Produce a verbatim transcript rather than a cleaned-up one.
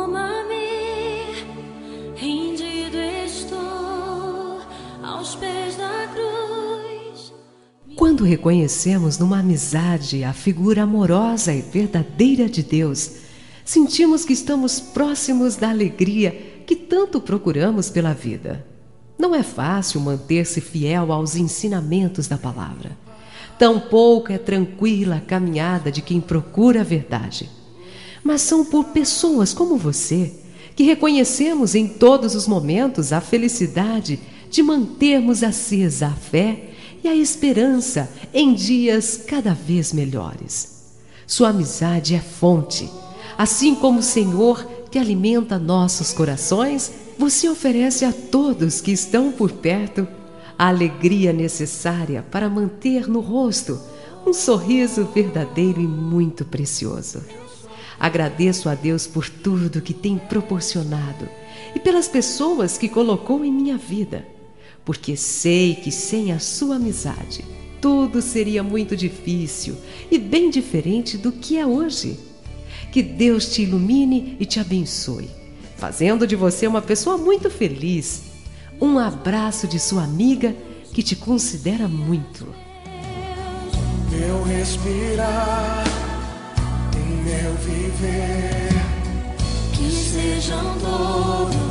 Toma-me, rendido estou aos pés da cruz. Quando reconhecemos numa amizade a figura amorosa e verdadeira de Deus, sentimos que estamos próximos da alegria que tanto procuramos pela vida. Não é fácil manter-se fiel aos ensinamentos da palavra. Tampouco é tranquila a caminhada de quem procura a verdade. Mas são por pessoas como você que reconhecemos em todos os momentos a felicidade de mantermos acesa a fé e a esperança em dias cada vez melhores. Sua amizade é fonte. Assim como o Senhor que alimenta nossos corações, você oferece a todos que estão por perto a alegria necessária para manter no rosto um sorriso verdadeiro e muito precioso. Agradeço a Deus por tudo que tem proporcionado e pelas pessoas que colocou em minha vida, porque sei que sem a sua amizade tudo seria muito difícil e bem diferente do que é hoje. Que Deus te ilumine e te abençoe, fazendo de você uma pessoa muito feliz. Um abraço de sua amiga que te considera muito. Meu respirar e meu viver, Que sejam todos